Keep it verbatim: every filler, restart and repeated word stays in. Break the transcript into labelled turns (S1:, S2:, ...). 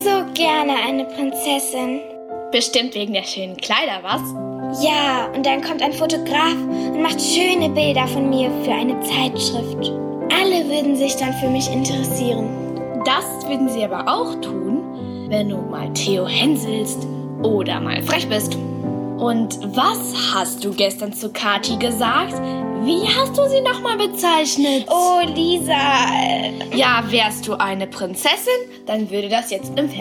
S1: So gerne eine Prinzessin.
S2: Bestimmt wegen der schönen Kleider, was?
S1: Ja, und dann kommt ein Fotograf und macht schöne Bilder von mir für eine Zeitschrift. Alle würden sich dann für mich interessieren.
S2: Das würden sie aber auch tun, wenn du mal Theo hänselst oder mal frech bist. Und was hast du gestern zu Kathi gesagt? Wie hast du sie nochmal bezeichnet?
S1: Oh, Lisa.
S2: Ja, wärst du eine Prinzessin, dann würde das jetzt im Fernsehen